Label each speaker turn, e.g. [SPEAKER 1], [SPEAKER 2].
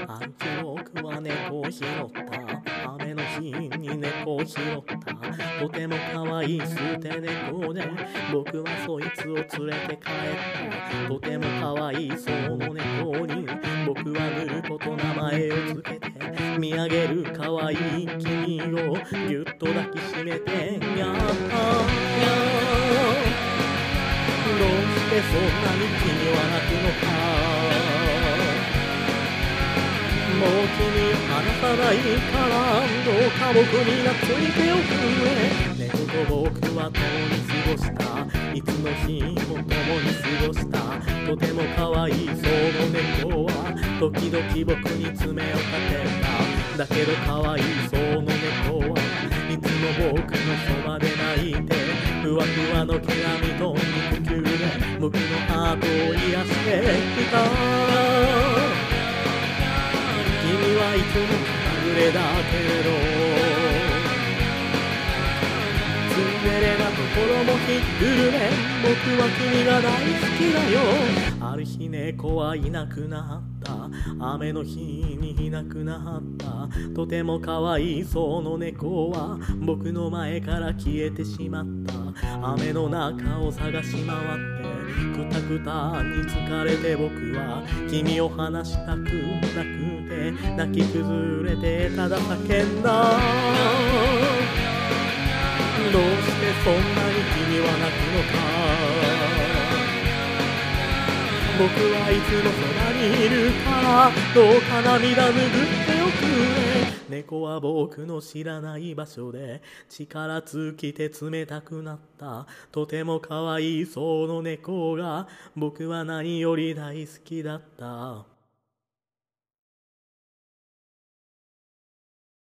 [SPEAKER 1] ある日僕は猫を拾った雨の日に猫を拾ったとても可愛い捨て猫で僕はそいつを連れて帰ったとても可愛いその猫に僕はぬること名前をつけて見上げる可愛い君をぎゅっと抱きしめてにゃーどうしてそんなに君は泣くのかもう君を離さないからどうか僕に懐いておくれ猫と僕は共に過ごしたいつの日も共に過ごしたとても可愛いその猫は時々僕に爪を立てただけど可愛いその猫はいつも僕のそばで泣いてふわふわの毛並みと肉球で僕のハートを癒していた君はいつも気まぐれだけれどツンデレなところもひっくるめ僕は君が大好きだよある日猫はいなくなった雨の日にいなくなったとても可愛いその猫は僕の前から消えてしまった雨の中を探し回ってくたくたに疲れて僕は君を離したくなくて泣き崩れてただ叫んだどうしてそんなに君は泣くのか僕はいつもそばにいるからどうか涙拭っておくれ猫は僕の知らない場所で力尽きて冷たくなったとても可愛いその猫が僕は何より大好きだった